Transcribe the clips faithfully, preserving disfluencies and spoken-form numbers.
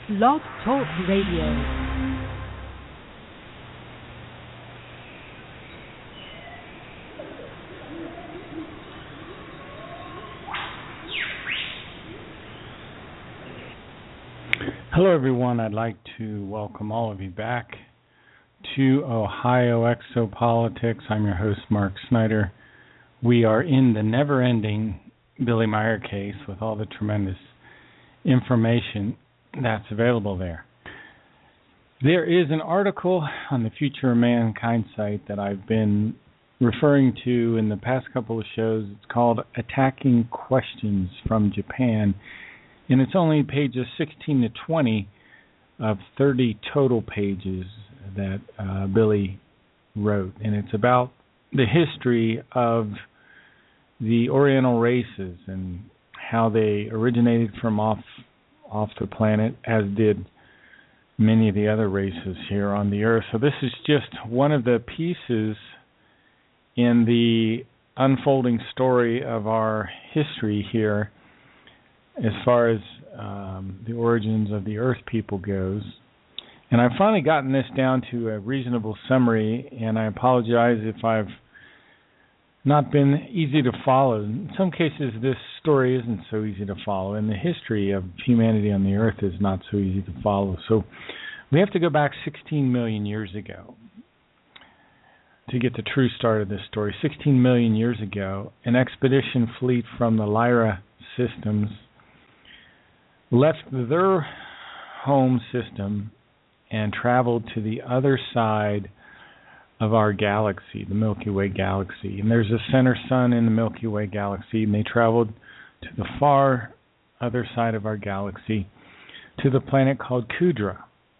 Blog Talk Radio. Hello, everyone. I'd like to welcome all of you back to Ohio Exopolitics. I'm your host, Mark Snyder. We are in the never-ending Billy Meier case with all the tremendous information that's available there. There is an article on the Future of Mankind site that I've been referring to in the past couple of shows. It's called Attacking Questions from Japan. And it's only pages sixteen to twenty of thirty total pages that uh, Billy wrote. And it's about the history of the Oriental races and how they originated from off off the planet, as did many of the other races here on the Earth. So this is just one of the pieces in the unfolding story of our history here as far as um, the origins of the Earth people goes. And I've finally gotten this down to a reasonable summary, and I apologize if I've not been easy to follow. In some cases, this story isn't so easy to follow, and the history of humanity on the Earth is not so easy to follow. So we have to go back sixteen million years ago to get the true start of this story. sixteen million years ago, an expedition fleet from the Lyra systems left their home system and traveled to the other side of our galaxy, the Milky Way galaxy. And there's a center sun in the Milky Way galaxy, and they traveled to the far other side of our galaxy to the planet called Kudra.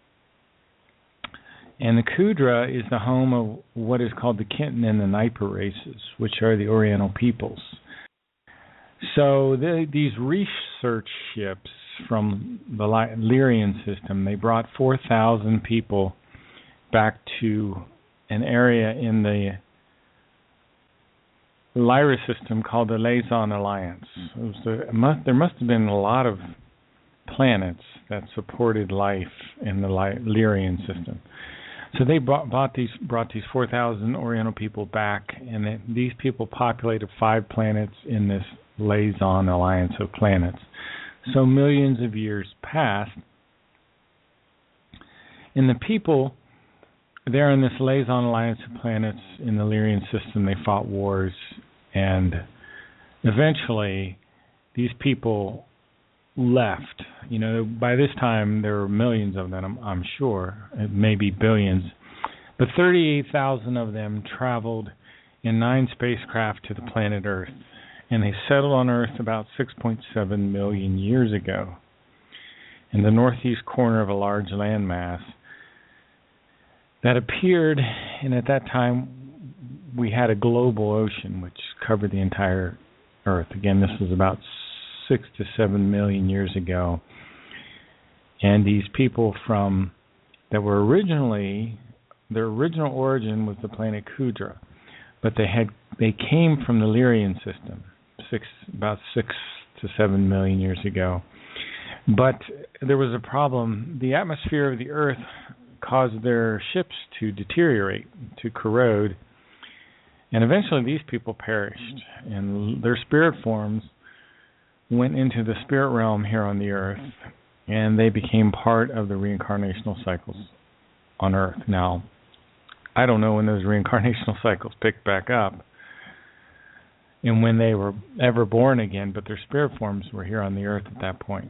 And the Kudra is the home of what is called the Kintan and the Naipa races, which are the Oriental peoples. So the, these research ships from the Lyrian system, they brought four thousand people back to an area in the Lyra system called the Laysan Alliance. It was the, it must, there must have been a lot of planets that supported life in the Lyrian system. So they brought, brought these brought these four thousand Oriental people back, and they, these people populated five planets in this Laysan Alliance of planets. So millions of years passed, and the people there in this Laysan Alliance of planets in the Lyrian system, they fought wars, and eventually these people left. You know, by this time there were millions of them, I'm, I'm sure, maybe billions, but thirty-eight thousand of them traveled in nine spacecraft to the planet Earth. And they settled on Earth about six point seven million years ago in the northeast corner of a large landmass that appeared, and at that time we had a global ocean which covered the entire Earth. Again, this was about six to seven million years ago. And these people from that were originally, their original origin was the planet Kudra, but they had they came from the Lyrian system. Six, about six to seven million years ago. But there was a problem. The atmosphere of the Earth caused their ships to deteriorate, to corrode, and eventually these people perished, and their spirit forms went into the spirit realm here on the Earth, and they became part of the reincarnational cycles on Earth. Now, I don't know when those reincarnational cycles picked back up, and when they were ever born again, but their spirit forms were here on the Earth at that point.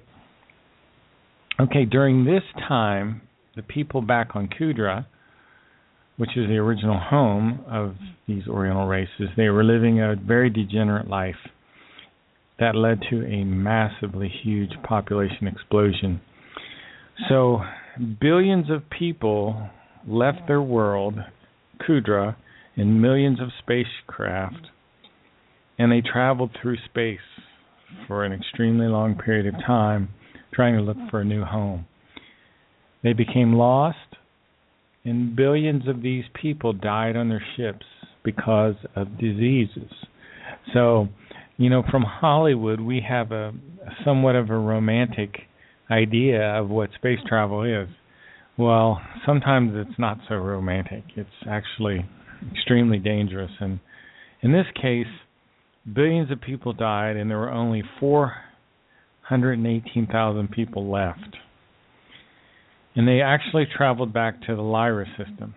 Okay, during this time, the people back on Kudra, which is the original home of these Oriental races, they were living a very degenerate life that led to a massively huge population explosion. So billions of people left their world, Kudra, in millions of spacecraft, and they traveled through space for an extremely long period of time, trying to look for a new home. They became lost, and billions of these people died on their ships because of diseases. So, you know, from Hollywood, we have a, a somewhat of a romantic idea of what space travel is. Well, sometimes it's not so romantic. It's actually extremely dangerous. And in this case, billions of people died, and there were only four hundred eighteen thousand people left. And they actually traveled back to the Lyra system.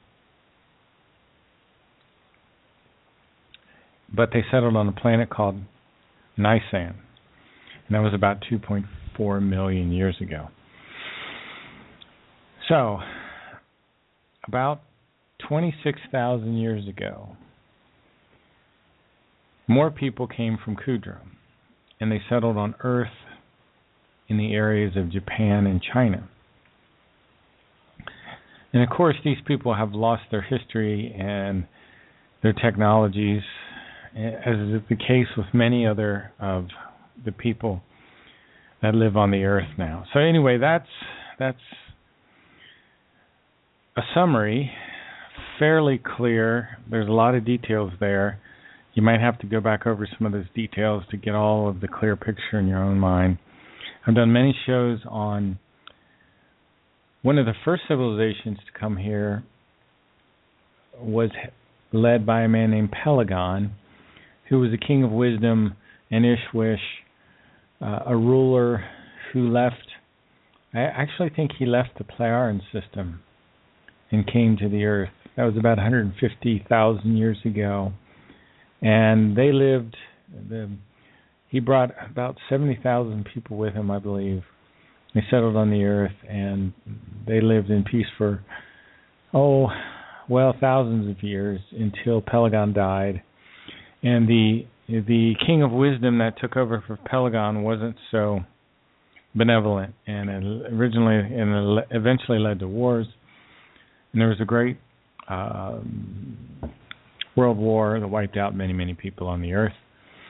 But they settled on a planet called Nisan. And that was about two point four million years ago. So, about twenty-six thousand years ago, more people came from Kudra, and they settled on Earth in the areas of Japan and China. And of course, these people have lost their history and their technologies, as is the case with many other of the people that live on the Earth now. So anyway, that's that's a summary, fairly clear. There's a lot of details there. You might have to go back over some of those details to get all of the clear picture in your own mind. I've done many shows on one of the first civilizations to come here was led by a man named Pelagon, who was a king of wisdom and Ishwish, uh, a ruler who left, I actually think he left the Pleiadian system and came to the Earth. That was about one hundred fifty thousand years ago. And they lived, the, he brought about seventy thousand people with him, I believe. They settled on the Earth, and they lived in peace for, oh, well, thousands of years until Pelagon died. And the the king of wisdom that took over for Pelagon wasn't so benevolent, and it originally and eventually led to wars. And there was a great um, world war that wiped out many, many people on the Earth.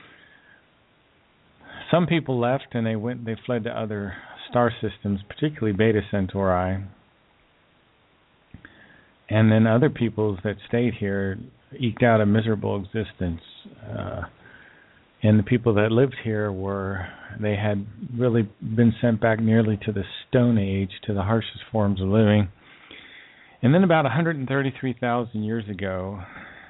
Some people left, and they went. They fled to other star systems, particularly Beta Centauri. And then other peoples that stayed here eked out a miserable existence. Uh, and the people that lived here were, they had really been sent back nearly to the Stone Age, to the harshest forms of living. And then about one hundred thirty-three thousand years ago,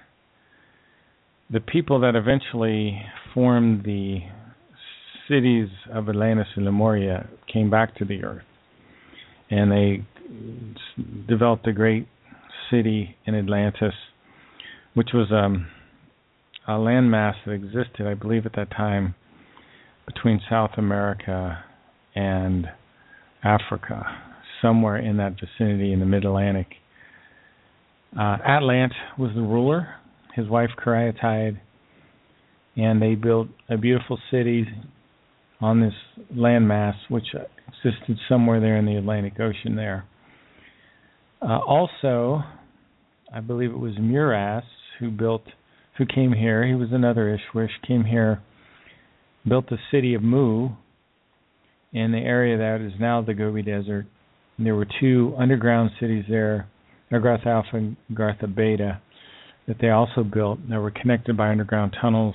the people that eventually formed the cities of Atlantis and Lemuria came back to the Earth. And they developed a great city in Atlantis, which was um, a landmass that existed, I believe, at that time between South America and Africa, somewhere in that vicinity in the Mid-Atlantic. Uh, Atlant was the ruler, his wife Caryatide, and they built a beautiful city on this landmass, which existed somewhere there in the Atlantic Ocean there. Uh, also, I believe it was Muras who built, who came here. He was another Ishwish, came here, built the city of Mu in the area that is now the Gobi Desert. And there were two underground cities there, Garth Alpha and Garth Beta, that they also built that were connected by underground tunnels.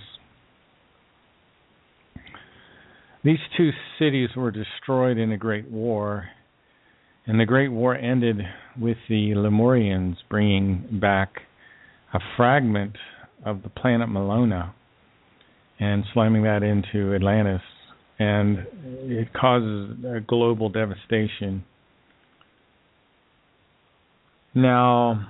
These two cities were destroyed in a great war, and the Great War ended with the Lemurians bringing back a fragment of the planet Melona and slamming that into Atlantis, and it causes a global devastation. Now,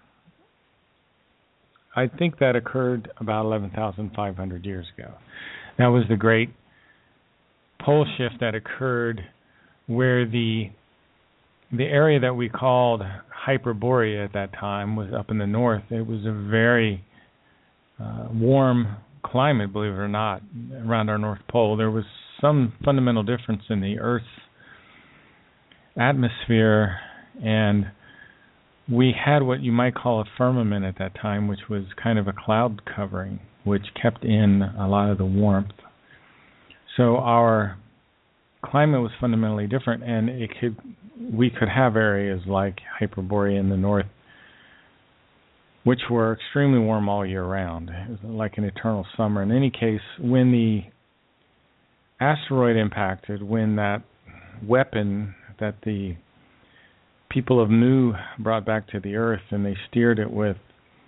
I think that occurred about eleven thousand five hundred years ago. That was the great pole shift that occurred where the the area that we called Hyperborea at that time was up in the north. It was a very uh, warm climate, believe it or not, around our North Pole. There was some fundamental difference in the Earth's atmosphere, and we had what you might call a firmament at that time, which was kind of a cloud covering, which kept in a lot of the warmth. So our climate was fundamentally different, and it could we could have areas like Hyperborea in the north, which were extremely warm all year round. It was like an eternal summer. In any case, when the asteroid impacted, when that weapon that the people of Nu brought back to the Earth, and they steered it with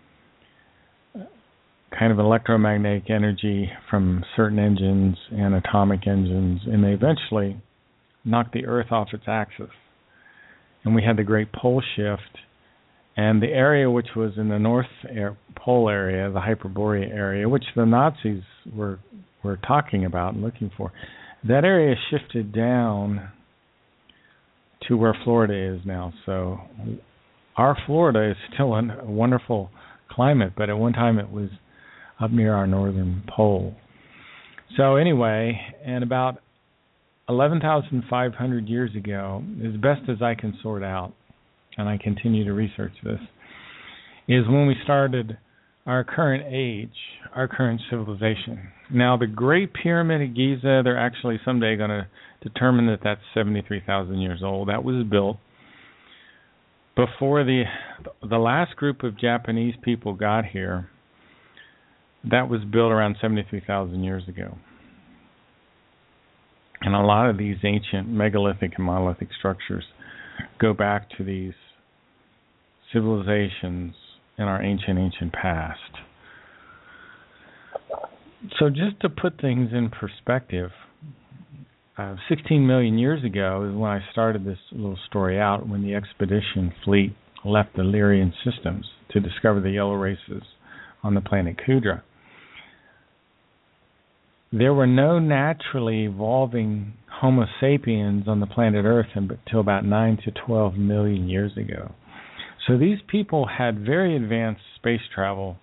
kind of electromagnetic energy from certain engines and atomic engines, and they eventually knocked the Earth off its axis. And we had the Great Pole Shift, and the area which was in the North air, Pole area, the Hyperborea area, which the Nazis were were talking about and looking for, that area shifted down to where Florida is now. So our Florida is still a wonderful climate, but at one time it was up near our northern pole. So anyway, and about eleven thousand five hundred years ago, as best as I can sort out, and I continue to research this, is when we started our current age, our current civilization. Now, the Great Pyramid of Giza, they're actually someday going to determine that that's seventy-three thousand years old. That was built before the the last group of Japanese people got here. That was built around seventy-three thousand years ago. And a lot of these ancient megalithic and monolithic structures go back to these civilizations in our ancient, ancient past. So just to put things in perspective, uh, sixteen million years ago is when I started this little story out, when the expedition fleet left the Lyrian systems to discover the yellow races on the planet Kudra. There were no naturally evolving Homo sapiens on the planet Earth until about nine to twelve million years ago. So these people had very advanced space travel,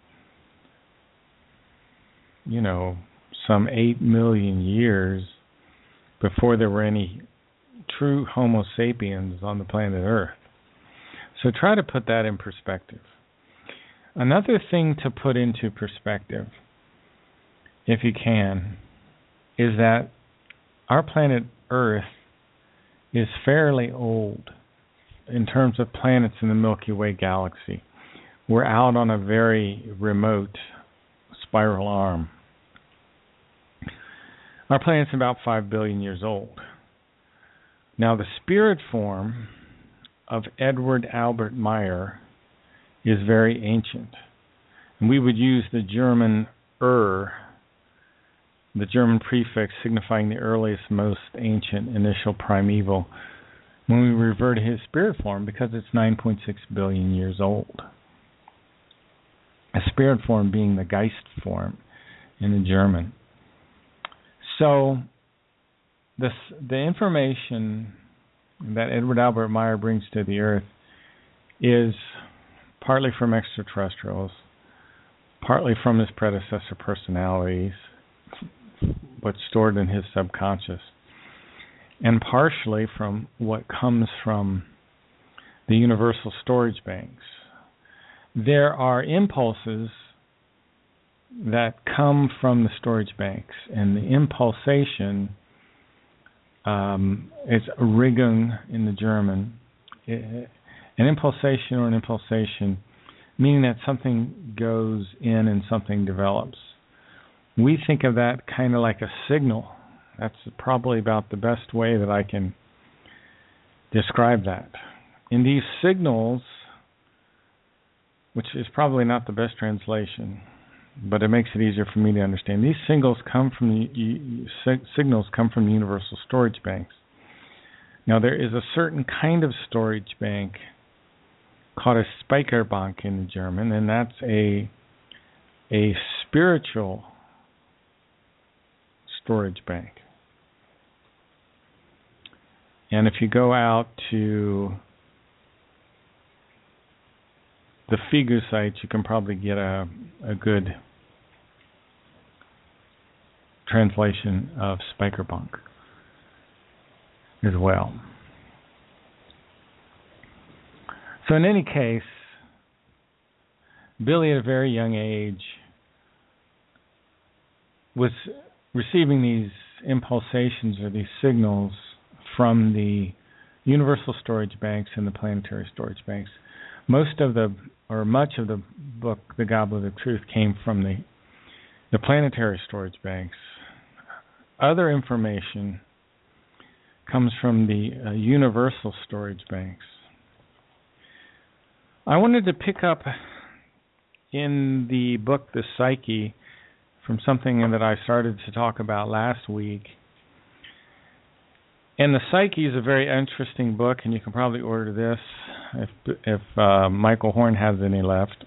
you know, some eight million years before there were any true Homo sapiens on the planet Earth. So try to put that in perspective. Another thing to put into perspective, if you can, is that our planet Earth is fairly old in terms of planets in the Milky Way galaxy. We're out on a very remote spiral arm. Our planet's about five billion years old. Now, the spirit form of Edward Albert Meyer is very ancient. And we would use the German "er," the German prefix signifying the earliest, most ancient, initial, primeval, when we revert to his spirit form, because it's nine point six billion years old. A spirit form being the Geist form in the German. So this, the information that Edward Albert Meyer brings to the Earth is partly from extraterrestrials, partly from his predecessor personalities, what's stored in his subconscious, and partially from what comes from the universal storage banks. There are impulses that come from the storage banks, and the impulsation um, is Regung in the German. It, an impulsation or an impulsation, meaning that something goes in and something develops. We think of that kind of like a signal. That's probably about the best way that I can describe that. In these signals, which is probably not the best translation, but it makes it easier for me to understand. These signals come from the signals come from universal storage banks. Now, there is a certain kind of storage bank called a Speicherbank in the German, and that's a a spiritual storage bank. And if you go out to the Figu site, you can probably get a, a good translation of Speicherbank as well. So in any case, Billy at a very young age was receiving these impulsations or these signals from the universal storage banks and the planetary storage banks. Most of the, or much of the book, The Goblet of Truth, came from the, the planetary storage banks. Other information comes from the uh, Universal Storage Banks. I wanted to pick up in the book, The Psyche, from something that I started to talk about last week. And The Psyche is a very interesting book, and you can probably order this if if uh, Michael Horn has any left.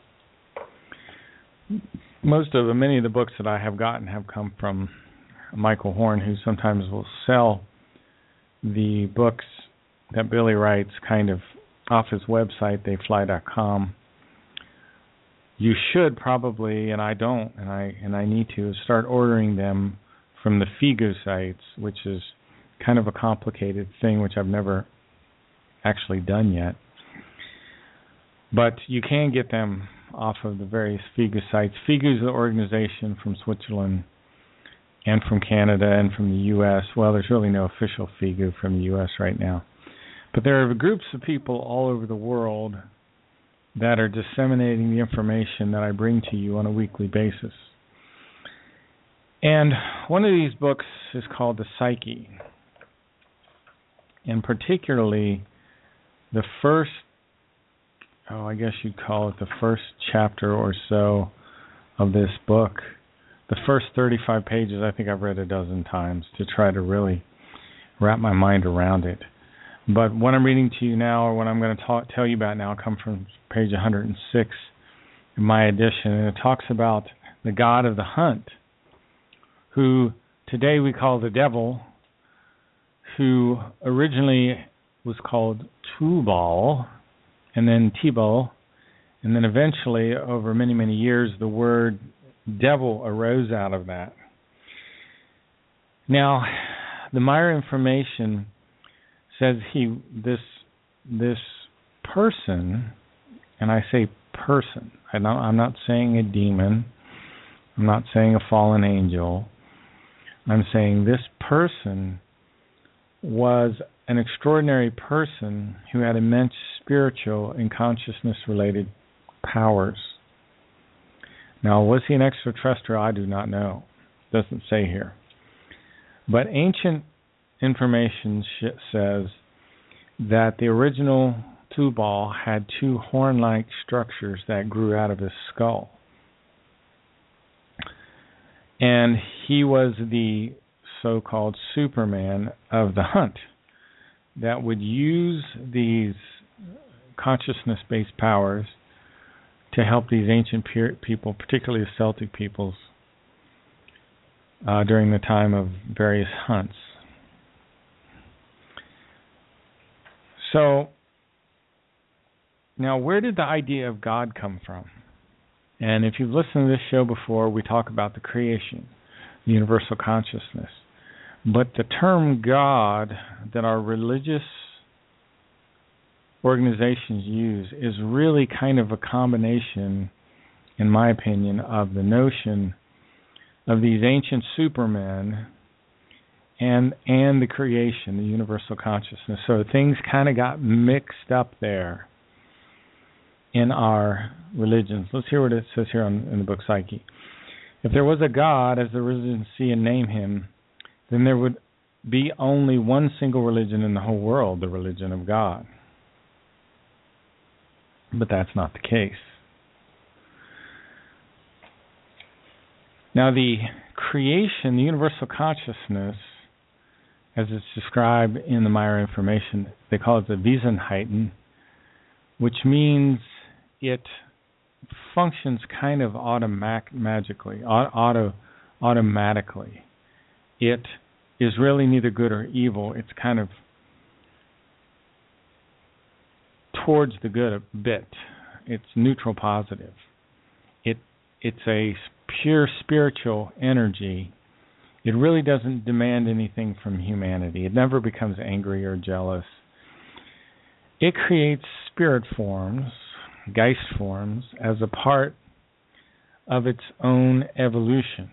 Most of the, many of the books that I have gotten have come from Michael Horn, who sometimes will sell the books that Billy writes kind of off his website, they fly dot com. You should probably, and I don't, and I and I need to, start ordering them from the Figu sites, which is kind of a complicated thing, which I've never actually done yet. But you can get them off of the various Figu sites. Figu is the organization from Switzerland and from Canada and from the U S. Well, there's really no official Figu from the U S right now. But there are groups of people all over the world that are disseminating the information that I bring to you on a weekly basis. And one of these books is called The Psyche. And particularly the first, oh, I guess you'd call it the first chapter or so of this book. The first thirty-five pages, I think I've read a dozen times to try to really wrap my mind around it. But what I'm reading to you now, or what I'm going to talk, tell you about now, comes from page one hundred six in my edition, and it talks about the god of the hunt, who today we call the devil, who originally was called Tubal, and then Tibal, and then eventually, over many, many years, the word devil arose out of that. Now, the Meyer information says he this this person, and I say person, I don't, I'm not saying a demon, I'm not saying a fallen angel, I'm saying this person was an extraordinary person who had immense spiritual and consciousness-related powers. Now, was he an extraterrestrial? I do not know. It doesn't say here. But ancient information sh- says that the original Tubal had two horn-like structures that grew out of his skull. And he was the so-called Superman of the hunt that would use these consciousness-based powers to help these ancient pe- people, particularly the Celtic peoples, uh, during the time of various hunts. So, now where did the idea of God come from? And if you've listened to this show before, we talk about the creation, the universal consciousness. But the term God that our religious organizations use is really kind of a combination, in my opinion, of the notion of these ancient supermen and and the creation, the universal consciousness. So things kind of got mixed up there in our religions. Let's hear what it says here on, in the book Psyche. If there was a God, as the religions see and name him, then there would be only one single religion in the whole world, the religion of God. But that's not the case. Now, the creation, the universal consciousness, as it's described in the Meyer information, they call it the Wesenheiten, which means it functions kind of automatic, magically, auto, automatically. It is really neither good or evil. It's kind of towards the good a bit. It's neutral positive. It it's a pure spiritual energy. It really doesn't demand anything from humanity. It never becomes angry or jealous. It creates spirit forms, Geist forms, as a part of its own evolution.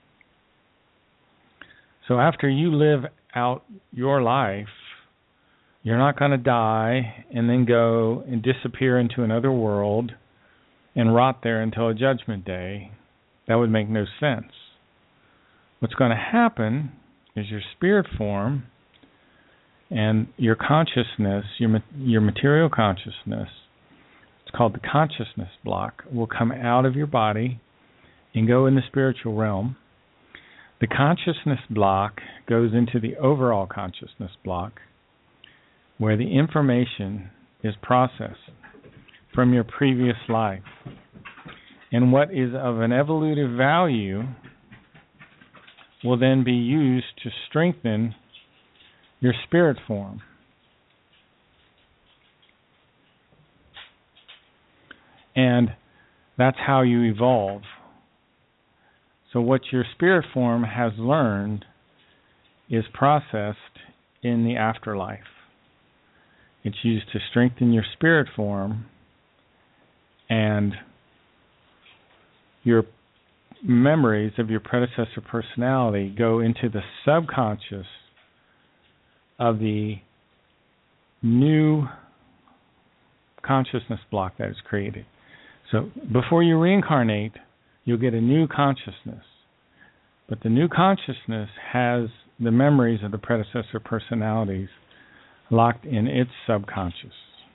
So after you live out your life, you're not going to die and then go and disappear into another world and rot there until a judgment day. That would make no sense. What's going to happen is your spirit form And your consciousness, your your material consciousness, it's called the consciousness block, will come out of your body and go in the spiritual realm. The consciousness block goes into the overall consciousness block, where the information is processed from your previous life. And what is of an evolutive value will then be used to strengthen your spirit form. And that's how you evolve. So what your spirit form has learned is processed in the afterlife. It's used to strengthen your spirit form, and your memories of your predecessor personality go into the subconscious of the new consciousness block that is created. So before you reincarnate, you'll get a new consciousness. But the new consciousness has the memories of the predecessor personalities locked in its subconscious.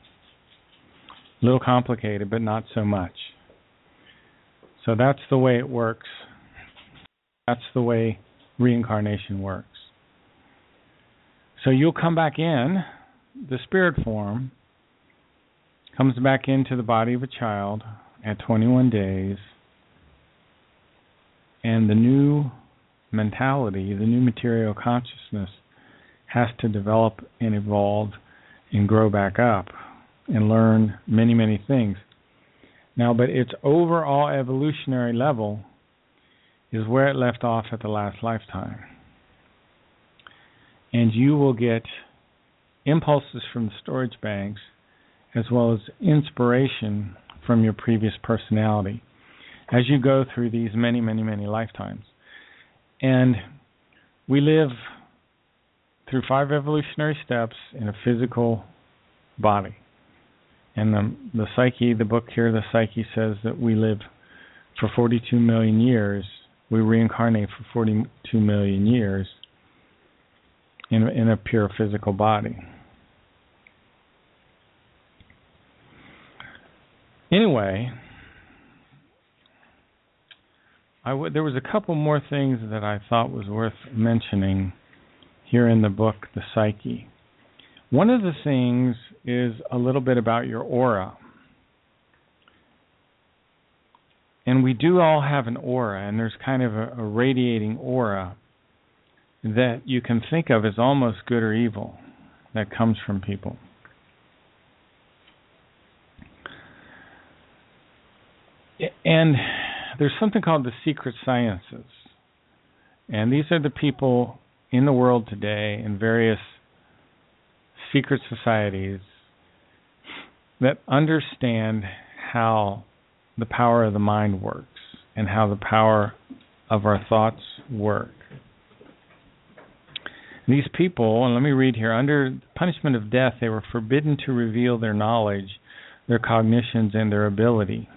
A little complicated, but not so much. So that's the way it works. That's the way reincarnation works. So you'll come back in, the spirit form comes back into the body of a child at twenty-one days, and the new mentality, the new material consciousness, has to develop and evolve and grow back up and learn many, many things. Now, but its overall evolutionary level is where it left off at the last lifetime. And you will get impulses from the storage banks as well as inspiration from your previous personality as you go through these many, many, many lifetimes. And we live through five evolutionary steps in a physical body. And the, the Psyche, the book here, the Psyche, says that we live for forty-two million years. We reincarnate for forty-two million years in, in a pure physical body. Anyway, I w- there was a couple more things that I thought was worth mentioning here in the book, The Psyche. One of the things is a little bit about your aura. And we do all have an aura, and there's kind of a, a radiating aura that you can think of as almost good or evil that comes from people. And there's something called the secret sciences. And these are the people in the world today in various secret societies that understand how the power of the mind works and how the power of our thoughts work. These people, and let me read here, under punishment of death, they were forbidden to reveal their knowledge, their cognitions, and their ability.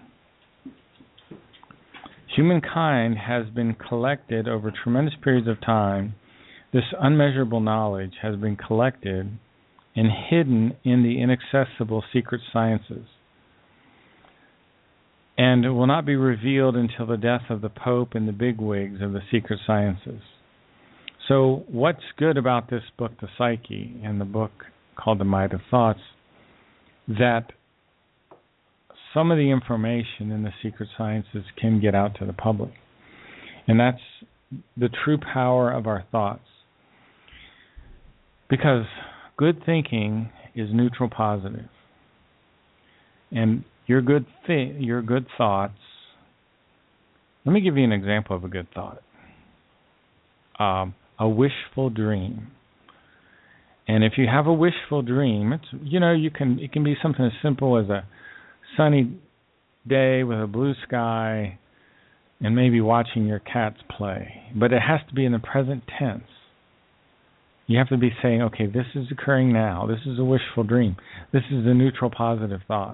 Humankind has been collected over tremendous periods of time. This unmeasurable knowledge has been collected and hidden in the inaccessible secret sciences, and will not be revealed until the death of the Pope and the bigwigs of the secret sciences. So what's good about this book, The Psyche, and the book called The Might of Thoughts, that some of the information in the secret sciences can get out to the public. And that's the true power of our thoughts. Because good thinking is neutral positive. And your good thi- your good thoughts, let me give you an example of a good thought. Um, a wishful dream. And if you have a wishful dream, it's you know, you can it can be something as simple as a sunny day with a blue sky and maybe watching your cats play. But it has to be in the present tense. You have to be saying, okay, this is occurring now. This is a wishful dream. This is a neutral positive thought.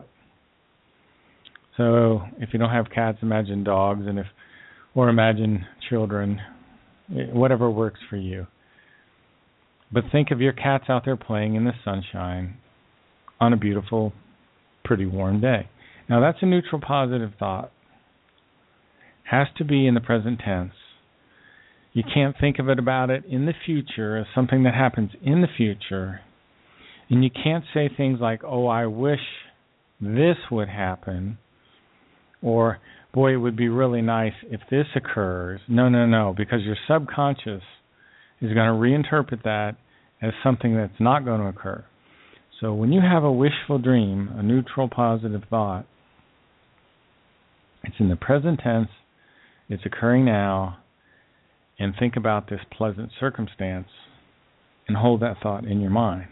So if you don't have cats, imagine dogs, and if or imagine children, whatever works for you. But think of your cats out there playing in the sunshine on a beautiful, pretty warm day. Now that's a neutral positive thought. Has to be in the present tense. You can't think of it about it in the future as something that happens in the future. And you can't say things like, oh, I wish this would happen, or, boy, it would be really nice if this occurs. No, no, no, because your subconscious is going to reinterpret that as something that's not going to occur. So when you have a wishful dream, a neutral positive thought, it's in the present tense, it's occurring now, and think about this pleasant circumstance and hold that thought in your mind.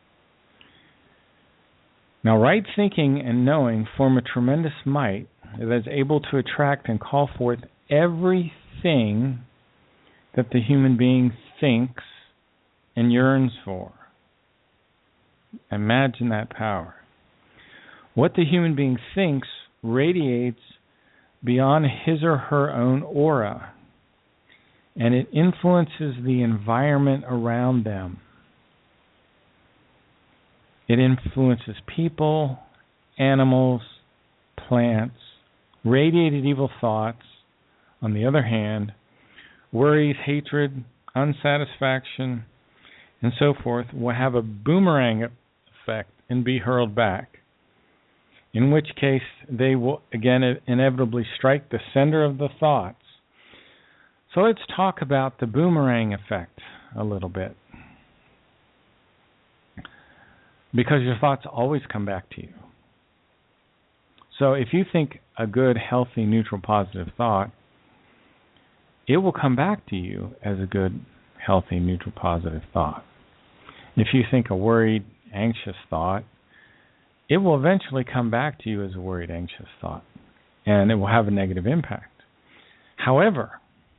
Now, right thinking and knowing form a tremendous might that is able to attract and call forth everything that the human being thinks and yearns for. Imagine that power. What the human being thinks radiates beyond his or her own aura, and it influences the environment around them. It influences people, animals, plants. Radiated evil thoughts, on the other hand, worries, hatred, unsatisfaction, and so forth, will have a boomerang effect and be hurled back, in which case they will again inevitably strike the center of the thoughts. So let's talk about the boomerang effect a little bit, because your thoughts always come back to you. So if you think a good, healthy, neutral, positive thought, it will come back to you as a good, healthy, neutral, positive thought. If you think a worried, anxious thought, it will eventually come back to you as a worried, anxious thought, and it will have a negative impact. However,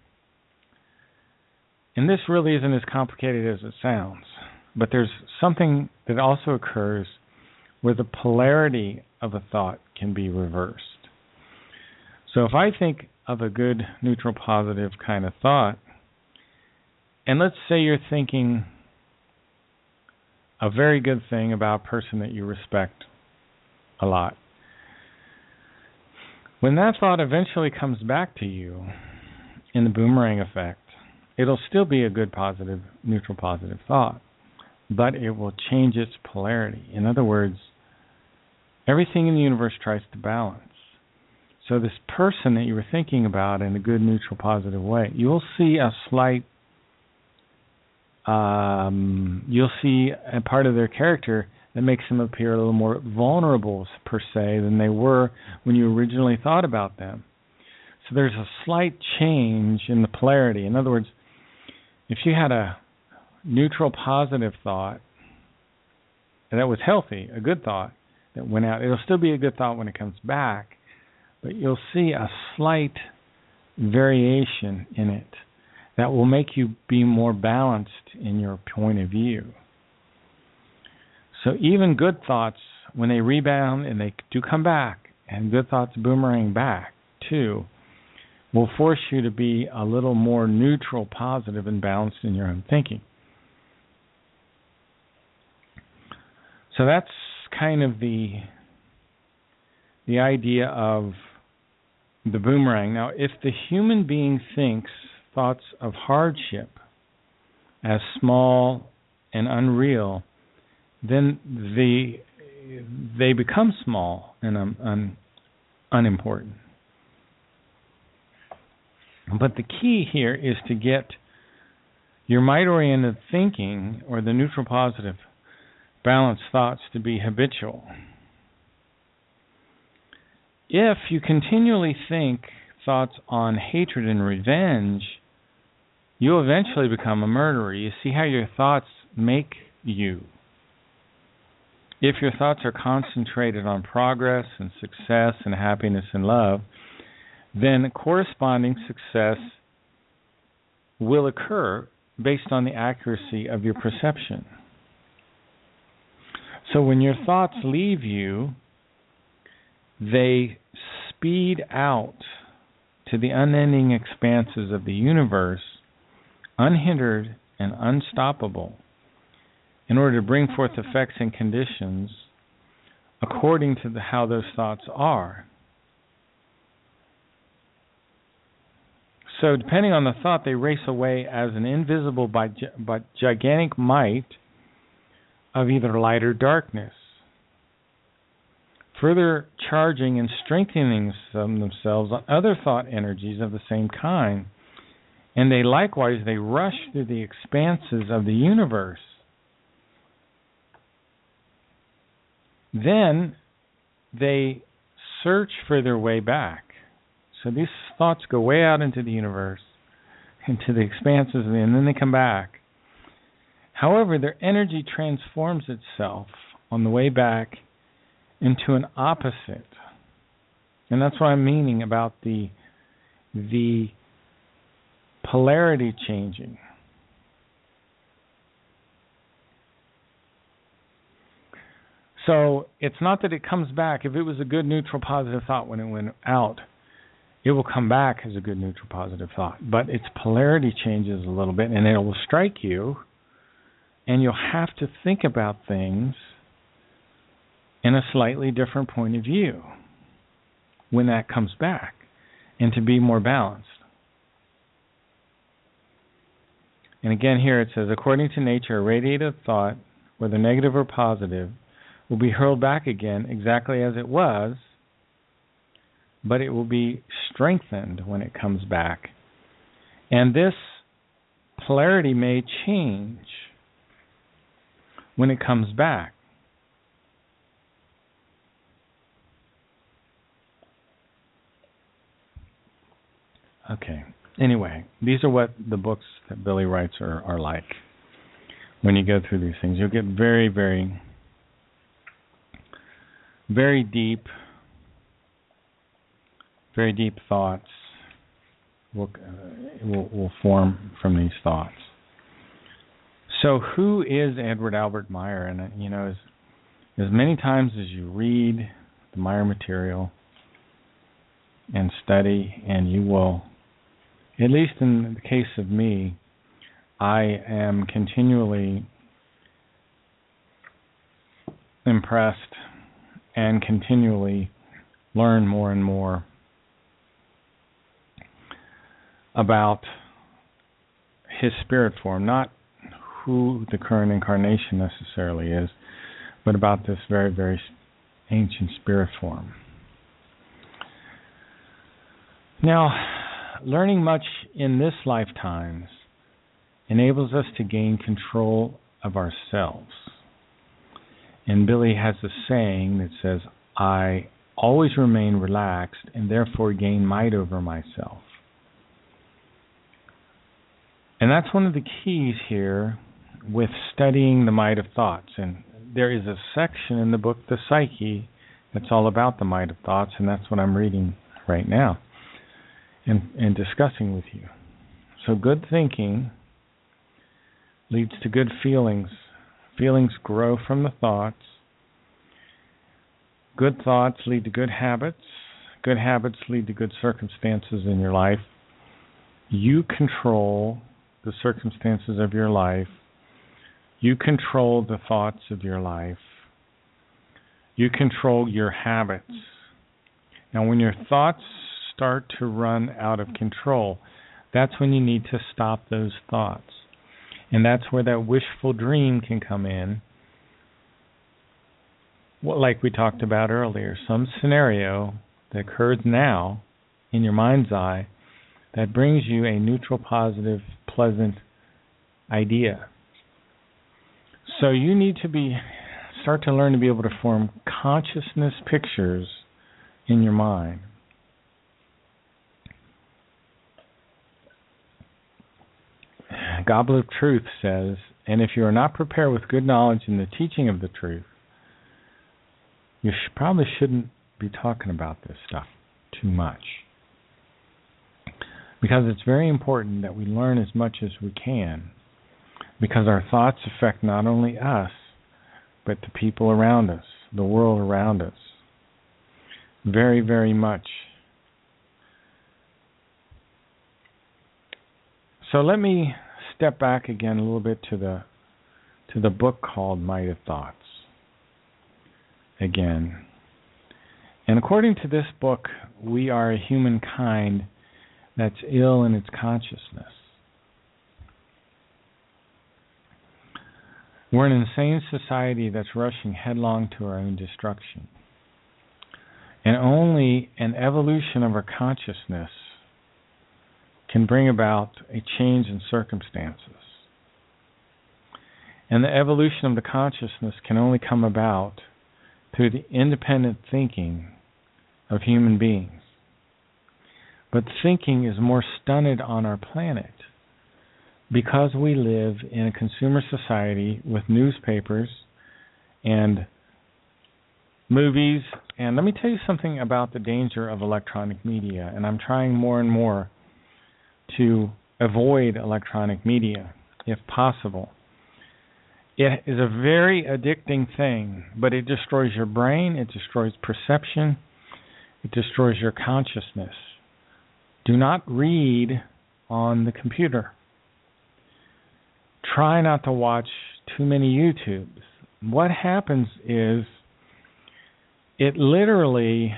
and this really isn't as complicated as it sounds, but there's something that also occurs where the polarity of a thought can be reversed. So if I think of a good, neutral, positive kind of thought, and let's say you're thinking a very good thing about a person that you respect a lot. When that thought eventually comes back to you in the boomerang effect, it'll still be a good, positive, neutral, positive thought, but it will change its polarity. In other words, everything in the universe tries to balance. So this person that you were thinking about in a good, neutral, positive way, you'll see a slight, um, you'll see a part of their character that makes them appear a little more vulnerable, per se, than they were when you originally thought about them. So there's a slight change in the polarity. In other words, if you had a neutral, positive thought that was healthy, a good thought that went out, it'll still be a good thought when it comes back, but you'll see a slight variation in it that will make you be more balanced in your point of view. So even good thoughts, when they rebound and they do come back, and good thoughts boomerang back too, will force you to be a little more neutral, positive, and balanced in your own thinking. So that's kind of the the idea of the boomerang. Now, if the human being thinks thoughts of hardship as small and unreal, then the they become small and um, un, unimportant. But the key here is to get your might-oriented thinking, or the neutral, positive, balanced thoughts, to be habitual. If you continually think thoughts on hatred and revenge, you'll eventually become a murderer. You see how your thoughts make you. If your thoughts are concentrated on progress and success and happiness and love, then corresponding success will occur based on the accuracy of your perception. So when your thoughts leave you, they speed out to the unending expanses of the universe, unhindered and unstoppable, in order to bring forth effects and conditions according to the, how those thoughts are. So depending on the thought, they race away as an invisible but, but gigantic might of either light or darkness, further charging and strengthening themselves on other thought energies of the same kind. And they likewise, they rush through the expanses of the universe. Then they search for their way back. So these thoughts go way out into the universe, into the expanses, and then they come back. However, their energy transforms itself on the way back into an opposite. And that's what I'm meaning about the the polarity changing. So it's not that it comes back. If it was a good, neutral, positive thought when it went out, it will come back as a good, neutral, positive thought. But its polarity changes a little bit, and it will strike you, and you'll have to think about things in a slightly different point of view when that comes back, and to be more balanced. And again here it says, according to nature, a radiated thought, whether negative or positive, will be hurled back again exactly as it was, but it will be strengthened when it comes back. And this polarity may change when it comes back. Okay. Anyway, these are what the books that Billy writes are, are like. When you go through these things, you'll get very, very, very deep, very deep thoughts will, uh, will, will form from these thoughts. So who is Edward Albert Meyer? And, uh, you know, as, as many times as you read the Meyer material and study, and you will, at least in the case of me, I am continually impressed and continually learn more and more about his spirit form, not who the current incarnation necessarily is, but about this very, very ancient spirit form. Now, learning much in this lifetime enables us to gain control of ourselves. And Billy has a saying that says, I always remain relaxed and therefore gain might over myself. And that's one of the keys here with studying the might of thoughts. And there is a section in the book, The Psyche, that's all about the might of thoughts, and that's what I'm reading right now and, and discussing with you. So good thinking leads to good feelings. Feelings grow from the thoughts. Good thoughts lead to good habits. Good habits lead to good circumstances in your life. You control the circumstances of your life. You control the thoughts of your life. You control your habits. Now, when your thoughts start to run out of control, that's when you need to stop those thoughts. And that's where that wishful dream can come in. Well, like we talked about earlier, some scenario that occurs now in your mind's eye that brings you a neutral, positive, pleasant idea. So you need to be start to learn to be able to form consciousness pictures in your mind. Goblet of Truth says, and if you are not prepared with good knowledge in the teaching of the truth, you sh- probably shouldn't be talking about this stuff too much. Because it's very important that we learn as much as we can, because our thoughts affect not only us, but the people around us, the world around us, very, very much. So let me step back again a little bit to the to the book called Might of Thoughts again. And according to this book, we are a humankind that's ill in its consciousness. We're an insane society that's rushing headlong to our own destruction. And only an evolution of our consciousness can bring about a change in circumstances. And the evolution of the consciousness can only come about through the independent thinking of human beings. But thinking is more stunted on our planet because we live in a consumer society with newspapers and movies. And let me tell you something about the danger of electronic media. And I'm trying more and more to avoid electronic media, if possible. It is a very addicting thing, but it destroys your brain, it destroys perception, it destroys your consciousness. Do not read on the computer. Try not to watch too many YouTubes. What happens is, it literally,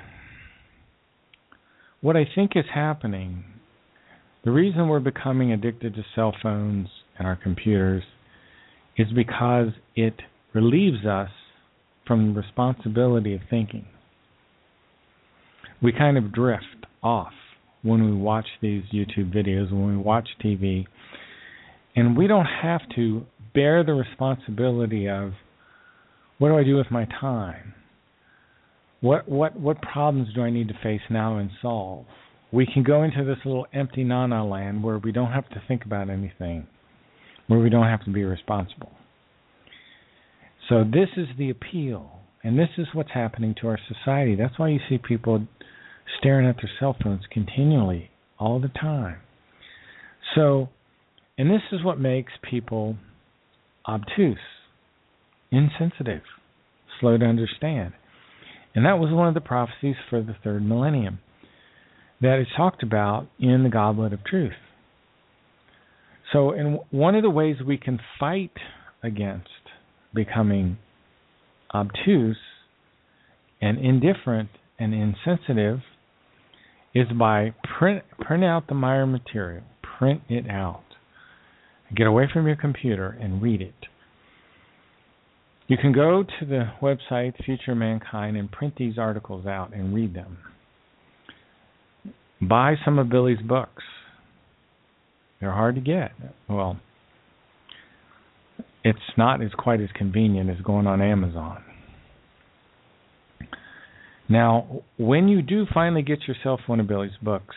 what I think is happening, the reason we're becoming addicted to cell phones and our computers is because it relieves us from the responsibility of thinking. We kind of drift off when we watch these YouTube videos, when we watch T V, and we don't have to bear the responsibility of, what do I do with my time? What what what problems do I need to face now and solve? We can go into this little empty na-na land where we don't have to think about anything, where we don't have to be responsible. So this is the appeal, and this is what's happening to our society. That's why you see people staring at their cell phones continually, all the time. So, and this is what makes people obtuse, insensitive, slow to understand. And that was one of the prophecies for the third millennium that is talked about in the Goblet of Truth. So, in one of the ways we can fight against becoming obtuse and indifferent and insensitive is by print print out the Meyer material, print it out. Get away from your computer and read it. You can go to the website Future of Mankind and print these articles out and read them. Buy some of Billy's books. They're hard to get. Well, it's not as quite as convenient as going on Amazon. Now, when you do finally get yourself one of Billy's books,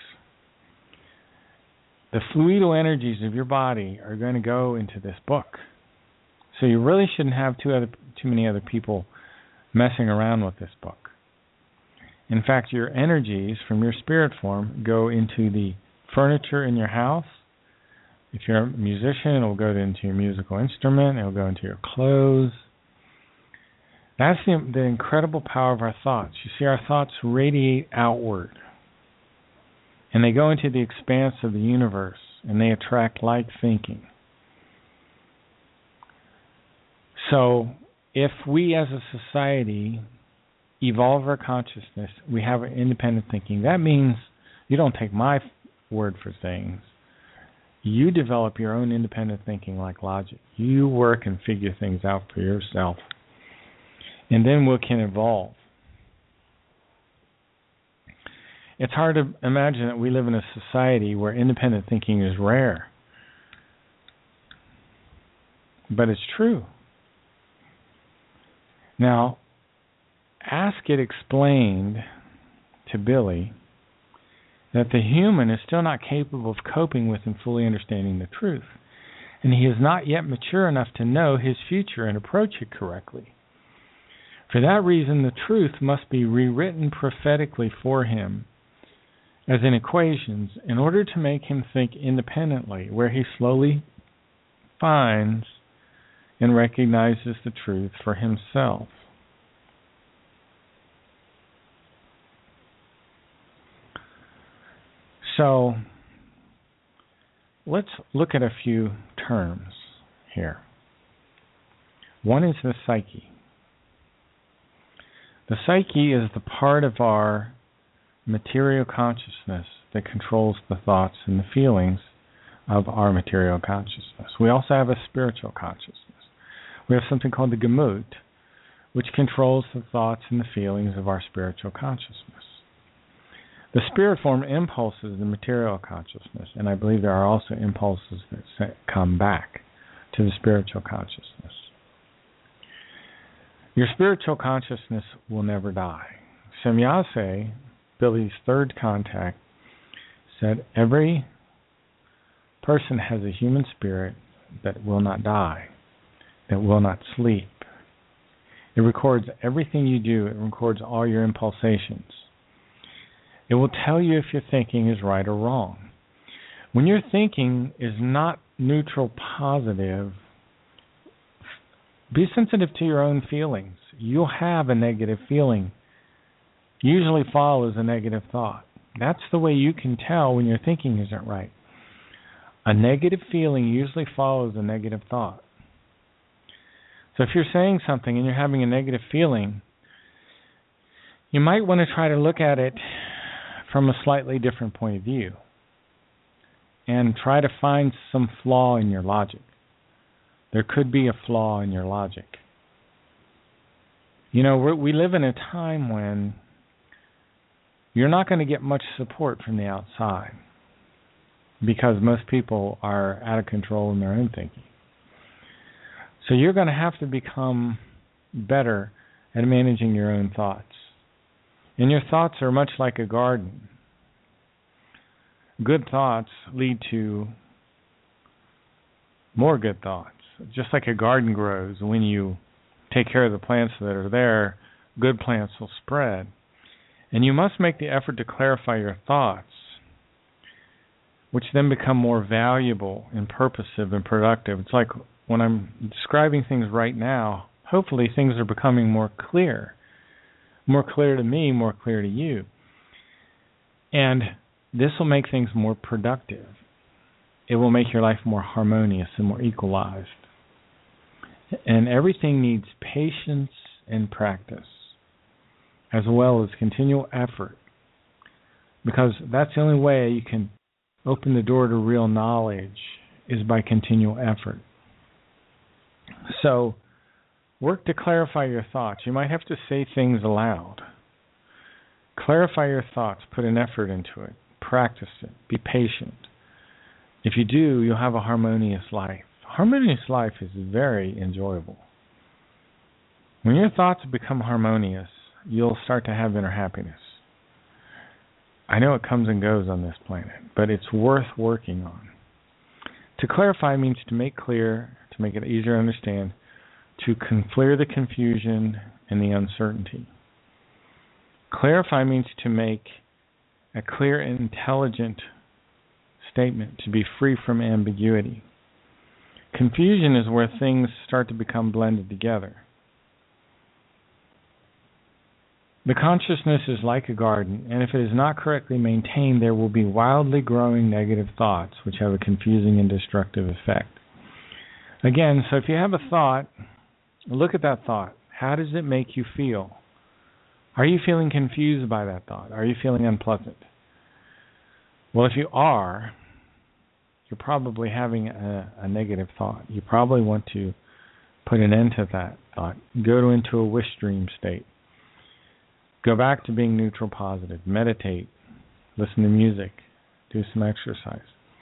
the fluido energies of your body are going to go into this book. So you really shouldn't have too other too many other people messing around with this book. In fact, your energies from your spirit form go into the furniture in your house. If you're a musician, it'll go into your musical instrument. It'll go into your clothes. That's the, the incredible power of our thoughts. You see, our thoughts radiate outward. And they go into the expanse of the universe, and they attract like thinking. So, if we as a society evolve our consciousness, we have independent thinking. That means you don't take my word for things. You develop your own independent thinking like logic. You work and figure things out for yourself. And then we can evolve. It's hard to imagine that we live in a society where independent thinking is rare. But it's true. Now, ask it explained to Billy that the human is still not capable of coping with and fully understanding the truth. And he is not yet mature enough to know his future and approach it correctly. For that reason, the truth must be rewritten prophetically for him as in equations in order to make him think independently, where he slowly finds and recognizes the truth for himself. So, let's look at a few terms here. One is the psyche. The psyche is the part of our material consciousness that controls the thoughts and the feelings of our material consciousness. We also have a spiritual consciousness. We have something called the Gemut, which controls the thoughts and the feelings of our spiritual consciousness. The spirit form impulses the material consciousness, and I believe there are also impulses that come back to the spiritual consciousness. Your spiritual consciousness will never die. Semyase, Billy's third contact, said every person has a human spirit that will not die, that will not sleep. It records everything you do. It records all your impulsations. It will tell you if your thinking is right or wrong. When your thinking is not neutral positive, be sensitive to your own feelings. You'll have a negative feeling. Usually follows a negative thought. That's the way you can tell when your thinking isn't right. A negative feeling usually follows a negative thought. So if you're saying something and you're having a negative feeling, you might want to try to look at it from a slightly different point of view and try to find some flaw in your logic. There could be a flaw in your logic. You know, we're, we live in a time when you're not going to get much support from the outside because most people are out of control in their own thinking. So you're going to have to become better at managing your own thoughts. And your thoughts are much like a garden. Good thoughts lead to more good thoughts. Just like a garden grows, when you take care of the plants that are there, good plants will spread. And you must make the effort to clarify your thoughts, which then become more valuable and purposive and productive. It's like when I'm describing things right now, hopefully things are becoming more clear. More clear to me, more clear to you. And this will make things more productive. It will make your life more harmonious and more equalized. And everything needs patience and practice, as well as continual effort, because that's the only way you can open the door to real knowledge is by continual effort. So, work to clarify your thoughts. You might have to say things aloud. Clarify your thoughts. Put an effort into it. Practice it. Be patient. If you do, you'll have a harmonious life. Harmonious life is very enjoyable. When your thoughts become harmonious, you'll start to have inner happiness. I know it comes and goes on this planet, but it's worth working on. To clarify means to make clear, to make it easier to understand, to clear the confusion and the uncertainty. Clarify means to make a clear and intelligent statement, to be free from ambiguity. Confusion is where things start to become blended together. The consciousness is like a garden, and if it is not correctly maintained, there will be wildly growing negative thoughts, which have a confusing and destructive effect. Again, so if you have a thought, look at that thought. How does it make you feel? Are you feeling confused by that thought? Are you feeling unpleasant? Well, if you are, you're probably having a, a negative thought. You probably want to put an end to that thought. Go into a wish dream state. Go back to being neutral positive. Meditate. Listen to music. Do some exercise.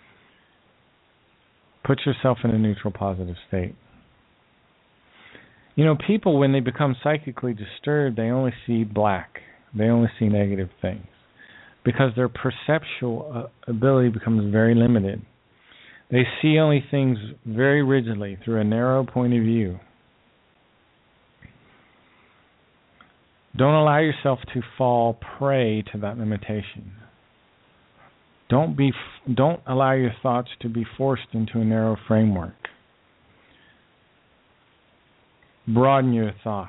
Put yourself in a neutral positive state. You know, people, when they become psychically disturbed, they only see black. They only see negative things because their perceptual ability becomes very limited. They see only things very rigidly through a narrow point of view. Don't allow yourself to fall prey to that limitation. Don't be. Don't allow your thoughts to be forced into a narrow framework. Broaden your thoughts.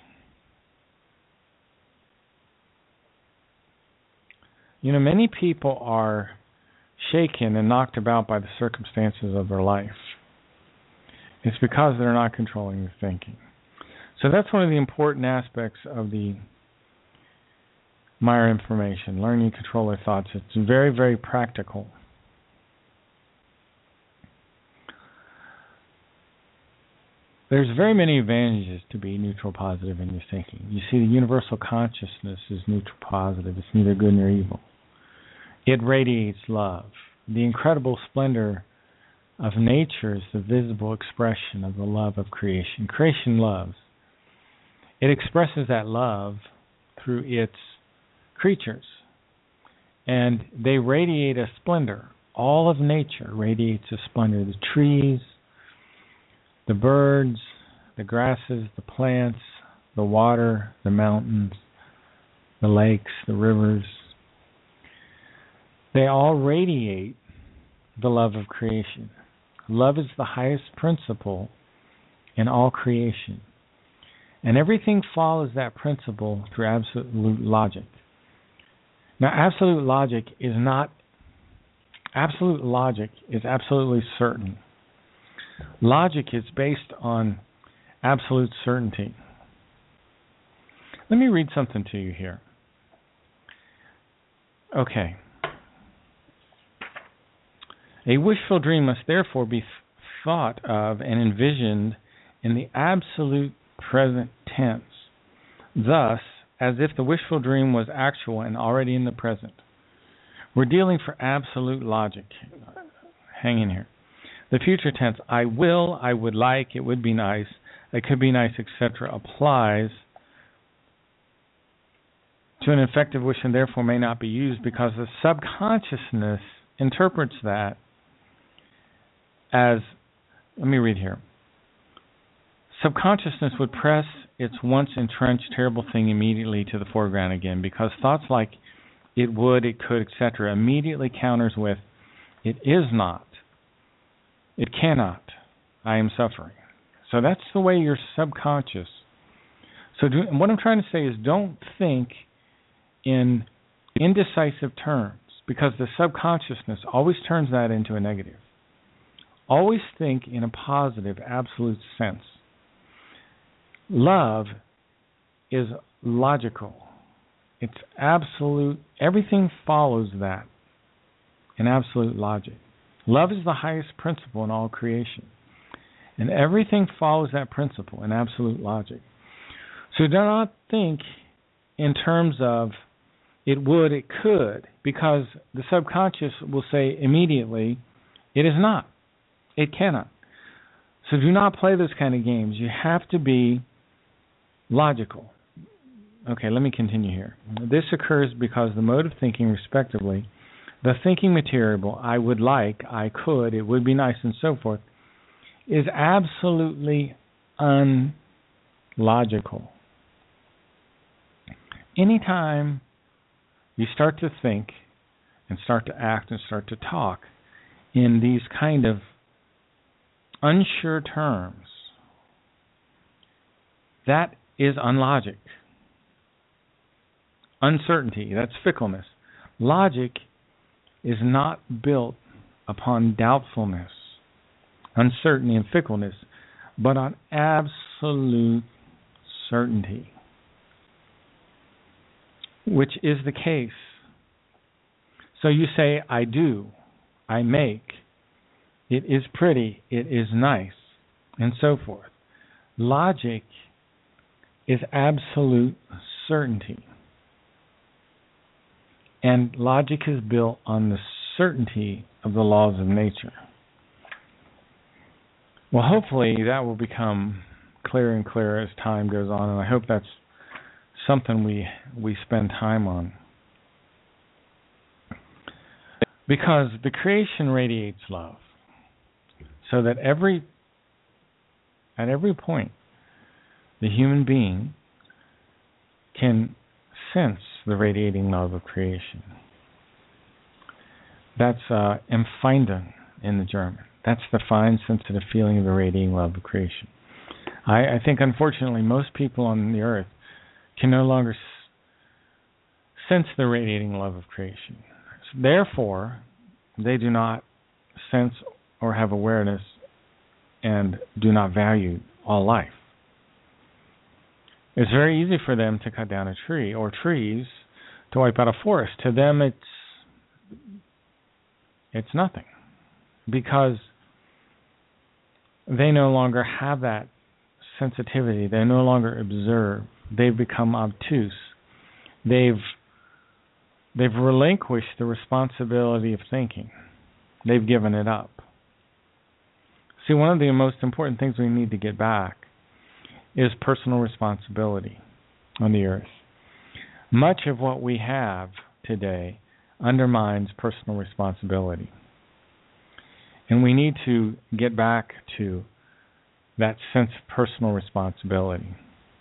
You know, many people are shaken and knocked about by the circumstances of their life. It's because they're not controlling your thinking. So that's one of the important aspects of the Meyer information, learning to control their thoughts. It's very, very practical. There's very many advantages to be neutral positive in your thinking. You see, the universal consciousness is neutral positive. It's neither good nor evil. It radiates love. The incredible splendor of nature is the visible expression of the love of creation. Creation loves. It expresses that love through its creatures. And they radiate a splendor. All of nature radiates a splendor. The trees, the birds, the grasses, the plants, the water, the mountains, the lakes, the rivers, they all radiate the love of creation. Love is the highest principle in all creation. And everything follows that principle through absolute logic. Now, absolute logic is not, absolute logic is absolutely certain. Logic is based on absolute certainty. Let me read something to you here. Okay. A wishful dream must therefore be thought of and envisioned in the absolute present tense, thus, as if the wishful dream was actual and already in the present. We're dealing for absolute logic. Hang in here. The future tense, I will, I would like, it would be nice, it could be nice, et cetera, applies to an effective wish and therefore may not be used because the subconsciousness interprets that as, let me read here. Subconsciousness would press its once entrenched terrible thing immediately to the foreground again because thoughts like it would, it could, et cetera immediately counters with it is not, it cannot, I am suffering. So that's the way your subconscious. So do, what I'm trying to say is don't think in indecisive terms because the subconsciousness always turns that into a negative. Always think in a positive, absolute sense. Love is logical. It's absolute. Everything follows that in absolute logic. Love is the highest principle in all creation. And everything follows that principle in absolute logic. So do not think in terms of it would, it could, because the subconscious will say immediately, it is not. It cannot. So do not play those kind of games. You have to be logical. Okay, let me continue here. This occurs because the mode of thinking, respectively, the thinking material, I would like, I could, it would be nice, and so forth, is absolutely unlogical. Anytime you start to think and start to act and start to talk in these kind of unsure terms, that is unlogic. Uncertainty, that's fickleness. Logic is not built upon doubtfulness, uncertainty, and fickleness, but on absolute certainty, which is the case. So you say, I do, I make, it is pretty, it is nice, and so forth. Logic is absolute certainty. And logic is built on the certainty of the laws of nature. Well, hopefully that will become clearer and clearer as time goes on, and I hope that's something we we spend time on. Because the creation radiates love, so that every at every point the human being can sense the radiating love of creation. That's uh, Empfinden in the German. That's the fine, sensitive feeling of the radiating love of creation. I, I think, unfortunately, most people on the earth can no longer s- sense the radiating love of creation. Therefore, they do not sense or have awareness and do not value all life. It's very easy for them to cut down a tree or trees to wipe out a forest. To them, it's it's nothing, because they no longer have that sensitivity. They no longer observe. They've become obtuse. They've they've relinquished the responsibility of thinking. They've given it up. See, one of the most important things we need to get back is personal responsibility on the earth. Much of what we have today undermines personal responsibility. And we need to get back to that sense of personal responsibility.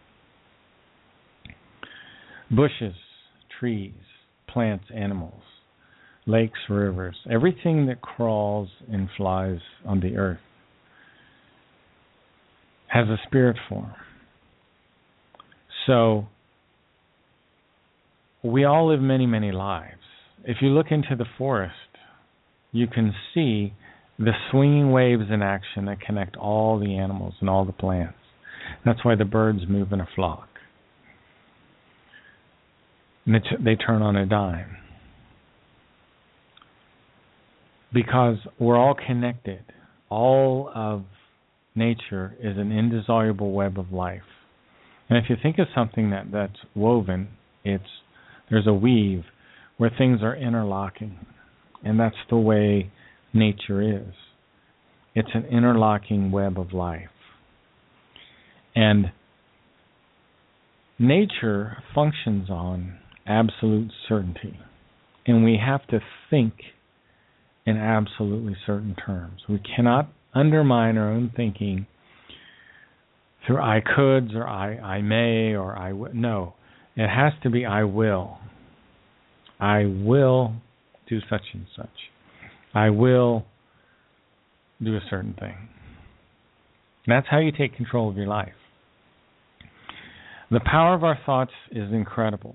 Bushes, trees, plants, animals, lakes, rivers, everything that crawls and flies on the earth has a spirit form. So we all live many, many lives. If you look into the forest, you can see the swinging waves in action that connect all the animals and all the plants. That's why the birds move in a flock. And they, they turn on a dime. Because we're all connected. All of nature is an indissoluble web of life. And if you think of something that, that's woven, it's there's a weave where things are interlocking. And that's the way nature is. It's an interlocking web of life. And nature functions on absolute certainty. And we have to think in absolutely certain terms. We cannot undermine our own thinking through I coulds or I, I may or I w- no. It has to be I will. I will do such and such. I will do a certain thing. That's how you take control of your life. The power of our thoughts is incredible.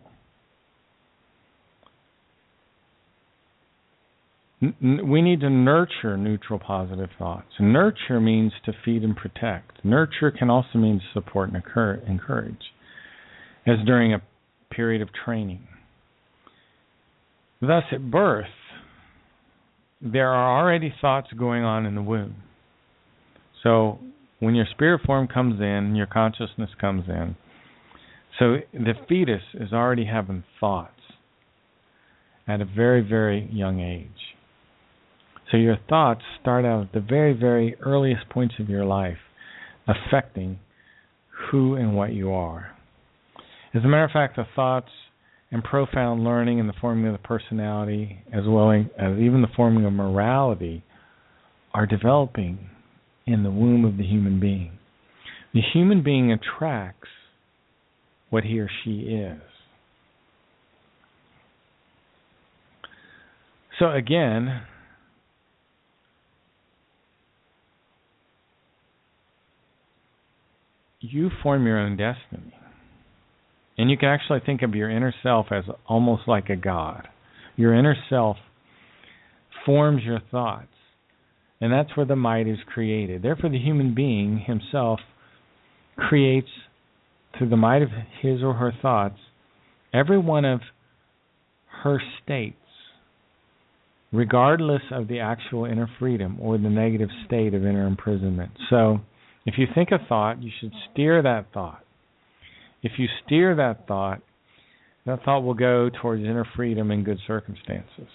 N- we need to nurture neutral positive thoughts. Nurture means to feed and protect. Nurture can also mean to support and encourage, as during a period of training. Thus, at birth, there are already thoughts going on in the womb. So when your spirit form comes in, your consciousness comes in. So the fetus is already having thoughts at a very, very young age. So your thoughts start out at the very, very earliest points of your life, affecting who and what you are. As a matter of fact, the thoughts and profound learning and the forming of the personality, as well as even the forming of morality, are developing in the womb of the human being. The human being attracts what he or she is. So again, you form your own destiny. And you can actually think of your inner self as almost like a god. Your inner self forms your thoughts. And that's where the might is created. Therefore, the human being himself creates, through the might of his or her thoughts, every one of her states, regardless of the actual inner freedom or the negative state of inner imprisonment. So, if you think a thought, you should steer that thought. If you steer that thought, that thought will go towards inner freedom and good circumstances.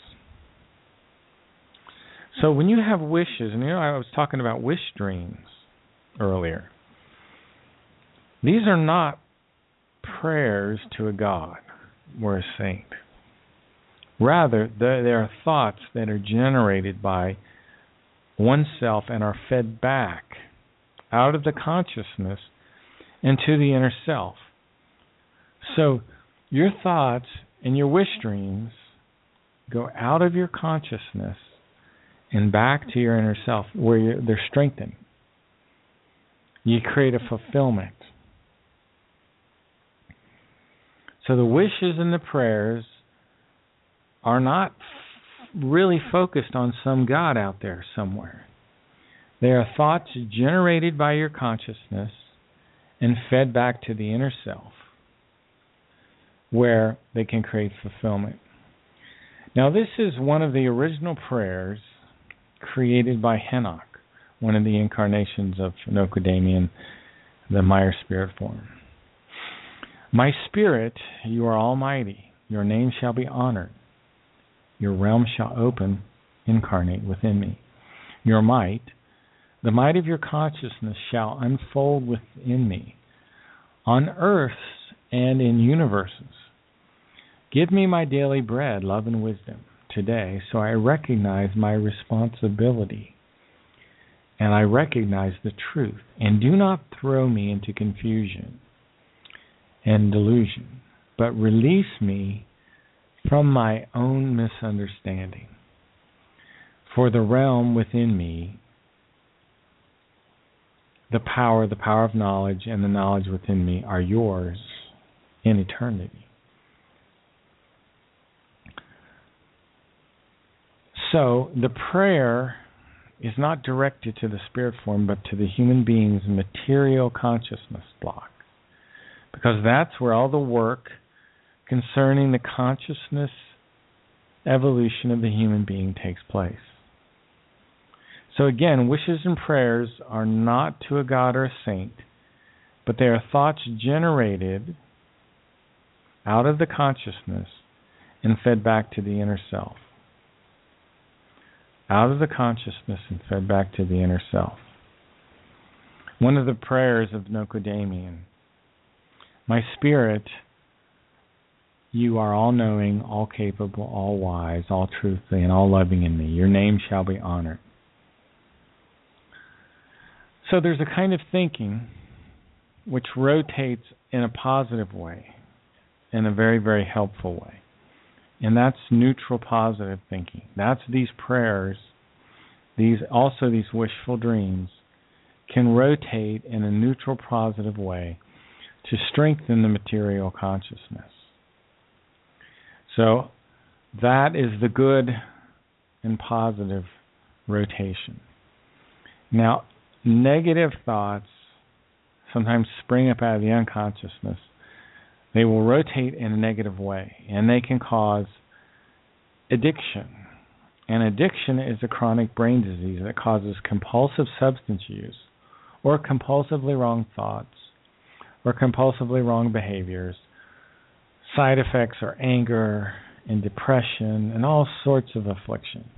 So when you have wishes, and you know I was talking about wish dreams earlier, these are not prayers to a god or a saint. Rather, they are thoughts that are generated by oneself and are fed back out of the consciousness into the inner self. So your thoughts and your wish dreams go out of your consciousness and back to your inner self, where you're, they're strengthened. You create a fulfillment. So the wishes and the prayers are not f- really focused on some God out there somewhere. They are thoughts generated by your consciousness and fed back to the inner self, where they can create fulfillment. Now, this is one of the original prayers created by Henoch, one of the incarnations of Nokudamian, the Meyer spirit form. My spirit, you are almighty. Your name shall be honored. Your realm shall open, incarnate within me. Your might, the might of your consciousness shall unfold within me, on earths and in universes. Give me my daily bread, love and wisdom, today, so I recognize my responsibility and I recognize the truth. And do not throw me into confusion and delusion, but release me from my own misunderstanding. For the realm within me, the power, the power of knowledge, and the knowledge within me are yours in eternity. So the prayer is not directed to the spirit form, but to the human being's material consciousness block, because that's where all the work concerning the consciousness evolution of the human being takes place. So again, wishes and prayers are not to a god or a saint, but they are thoughts generated out of the consciousness and fed back to the inner self. Out of the consciousness and fed back to the inner self. One of the prayers of Nokudamian, my spirit, you are all-knowing, all-capable, all-wise, all-truthful, and all-loving in me. Your name shall be honored. So there's a kind of thinking which rotates in a positive way, in a very, very helpful way. And that's neutral positive thinking. That's these prayers, these also these wishful dreams, can rotate in a neutral positive way to strengthen the material consciousness. So that is the good and positive rotation. Now, negative thoughts sometimes spring up out of the unconsciousness. They will rotate in a negative way, and they can cause addiction. And addiction is a chronic brain disease that causes compulsive substance use, or compulsively wrong thoughts, or compulsively wrong behaviors. Side effects are anger and depression and all sorts of afflictions.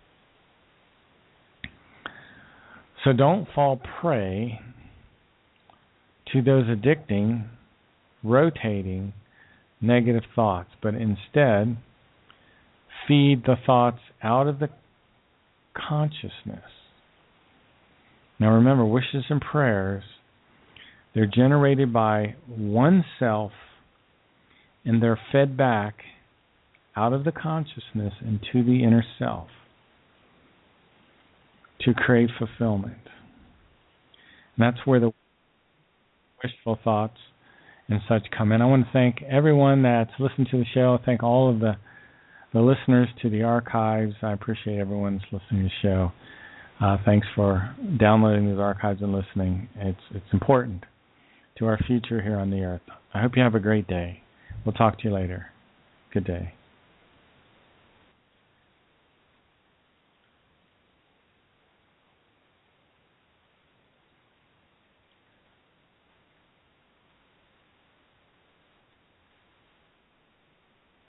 So don't fall prey to those addicting, rotating, negative thoughts, but instead feed the thoughts out of the consciousness. Now remember, wishes and prayers, they're generated by oneself, and they're fed back out of the consciousness into the inner self to create fulfillment. And that's where the wishful thoughts and such come in. I want to thank everyone that's listened to the show. Thank all of the, the listeners to the archives. I appreciate everyone's listening to the show. Uh, thanks for downloading these archives and listening. It's it's important to our future here on the earth. I hope you have a great day. We'll talk to you later. Good day.